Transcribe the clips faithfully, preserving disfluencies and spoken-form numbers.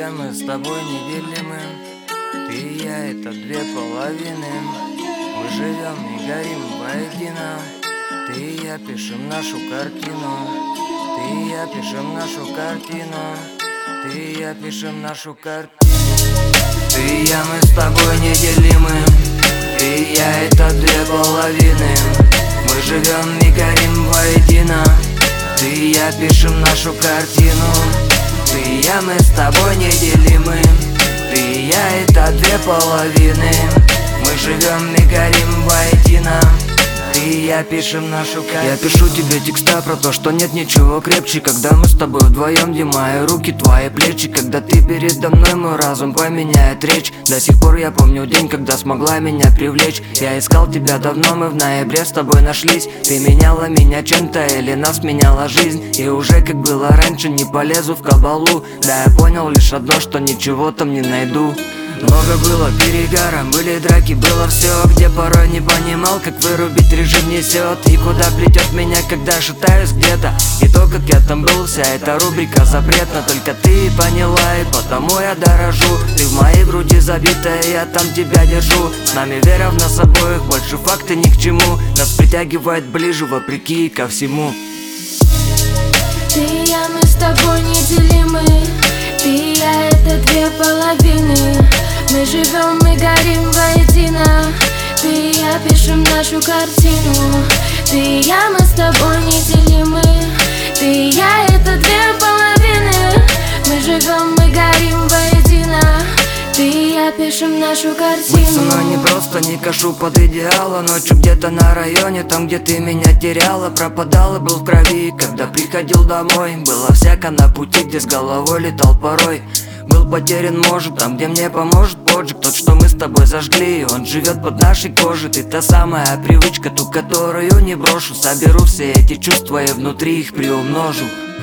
я, мы с тобой неделимы. Ты и я — это две половины. Мы живем и горим воедино. Ты и я пишем нашу картину. Ты и я пишем нашу картину. Ты и я пишем нашу картину. Ты и я, мы с тобой неделимы. Ты и я — это две половины. Мы живем и горим воедино. Ты и я пишем нашу картину. Ты и я, мы с тобой неделимы. Ты и я — это две половины. Мы живем и горим воедино. Ты и я пишем нашу картину. Я пишу тебе текста про то, что нет ничего крепче, когда мы с тобой вдвоем, где мои руки, твои плечи. Когда ты передо мной, мой разум поменяет речь. До сих пор я помню день, когда смогла меня привлечь. Я искал тебя давно, мы в ноябре с тобой нашлись. Ты меняла меня чем-то или нас меняла жизнь. И уже как было раньше, не полезу в кабалу. Да, я понял лишь одно, что ничего там не найду. Много было перегара, были драки, было все, где порой не понимал, как вырубить режим несет. И куда плетет меня, когда шатаюсь где-то. И то, как я там был, вся эта рубрика запретна. Только ты поняла, и потому я дорожу. Ты в моей груди забитая, я там тебя держу. С нами вера в нас обоих, больше факты ни к чему. Нас притягивает ближе, вопреки ко всему. Ты и я, мы с тобой неделимы. Ты и я — это две половины. Мы живем и горим воедино. Ты и я пишем нашу картину. Ты и я, мы с тобой неделимы. Ты и я — это две половины. Мы живем и горим воедино. Ты и я пишем нашу картину. Быть со мной не просто, не кашу под идеала. Ночью где-то на районе, там, где ты меня теряла. Пропадал и был в крови, когда приходил домой. Было всяко на пути, где с головой летал порой. Был потерян, может, там, где мне поможет поджиг. Тот, что мы с тобой зажгли, он живет под нашей кожей. Ты та самая привычка, ту, которую не брошу. Соберу все эти чувства и внутри их приумножу.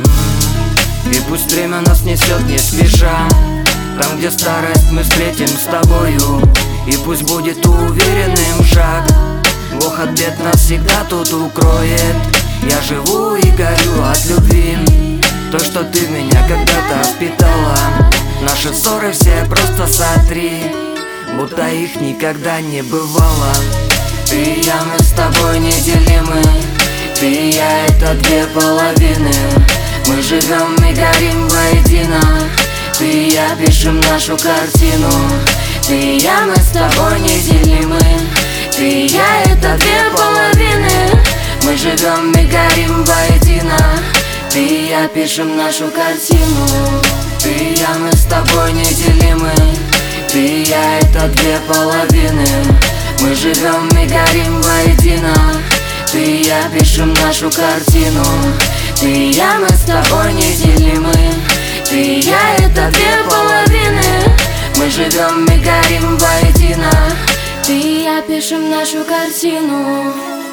И пусть время нас несет не спеша, там, где старость мы встретим с тобою. И пусть будет уверенным шаг, Бог от бед нас всегда тут укроет. Я живу и горю от любви, то, что ты в меня когда-то впитала. Наши ссоры все просто сотри, будто их никогда не бывало. Ты и я, мы с тобой неделимы. Ты и я — это две половины. Мы живем и горим воедино. Ты и я пишем нашу картину. Ты и я, мы с тобой неделимы. Ты и я — это две половины. Мы живем и горим воедино. Ты и я пишем нашу картину. Ты и я, мы с тобой неделимы. Ты и я — это две половины. Мы живем и горим воедино. Ты и я пишем нашу картину. Ты и я, мы с тобой неделимы. Ты и я — это две половины. Мы живем и горим воедино. Ты и я пишем нашу картину.